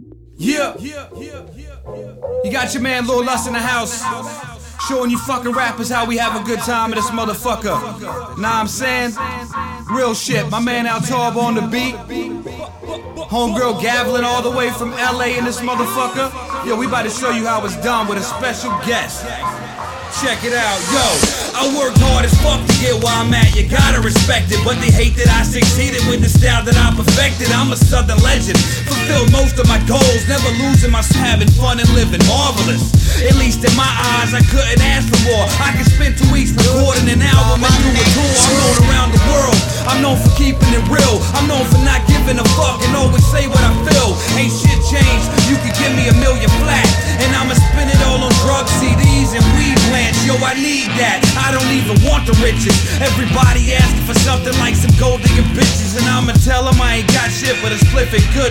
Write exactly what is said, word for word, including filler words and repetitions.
Yeah, you got your man Lil Lust in the house, showing you fucking rappers how we have a good time in this motherfucker. Nah, I'm saying real shit. My man Altorb on the beat, homegirl Gavlin all the way from L A in this motherfucker. Yo, we about to show you how it's done with a special guest. Check it out, yo. I worked hard as fuck to get where I'm at, you gotta respect it. But they hate that I succeeded with the style that I perfected. I'm a southern legend, fulfilled most of my goals, never losing my having fun and living marvelous. At least in my eyes, I couldn't ask for more. I could spend two weeks recording an album and do a tour. I'm known around the world, I'm known for keeping it real. I'm known for not giving a fuck and always say what I feel. Ain't shit changed, you could give me a million flat, and I'ma spend it all on drugs, C Ds, and weed plants. Yo, I need that, I don't even want the riches. Everybody asking for something like some gold digging bitches, and I'ma tell them I ain't got shit but a spliff and good